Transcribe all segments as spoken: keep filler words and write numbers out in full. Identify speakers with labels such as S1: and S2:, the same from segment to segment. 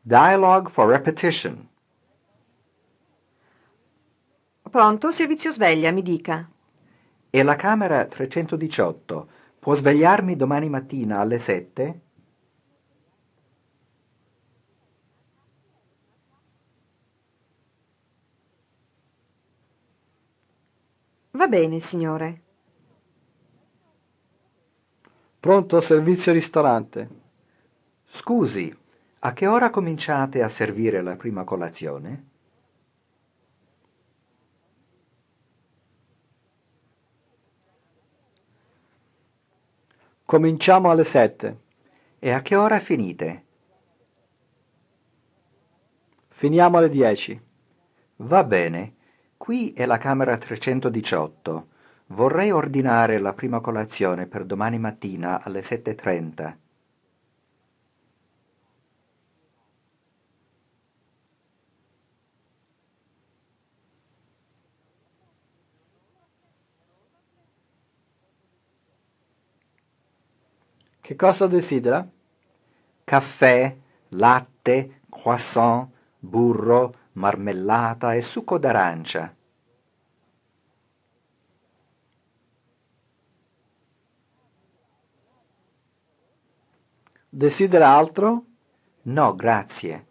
S1: Dialogue for repetition.
S2: Pronto, servizio sveglia, mi dica.
S1: E la camera trecentodiciotto può svegliarmi domani mattina alle sette?
S2: Va bene, signore.
S3: Pronto, servizio ristorante.
S1: Scusi, a che ora cominciate a servire la prima colazione?
S3: Cominciamo alle sette.
S1: E a che ora finite?
S3: Finiamo alle dieci.
S1: Va bene, qui è la camera trecentodiciotto. Vorrei ordinare la prima colazione per domani mattina alle sette e trenta.
S3: Che cosa desidera?
S1: Caffè, latte, croissant, burro, marmellata e succo d'arancia.
S3: Desidera altro?
S1: No, grazie.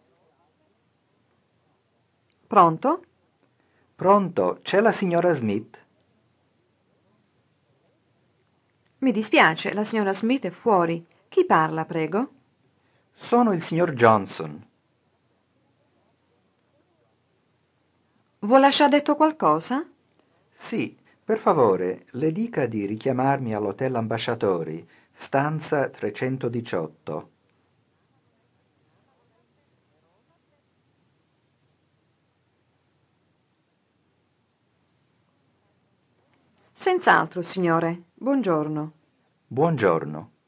S2: Pronto?
S1: Pronto, c'è la signora Smith?
S2: Mi dispiace, la signora Smith è fuori. Chi parla, prego?
S1: Sono il signor Johnson.
S2: Vuole lasciar detto qualcosa?
S1: Sì, per favore, le dica di richiamarmi all'Hotel Ambasciatori, stanza trecentodiciotto.
S2: Senz'altro, signore. Buongiorno.
S1: Buongiorno.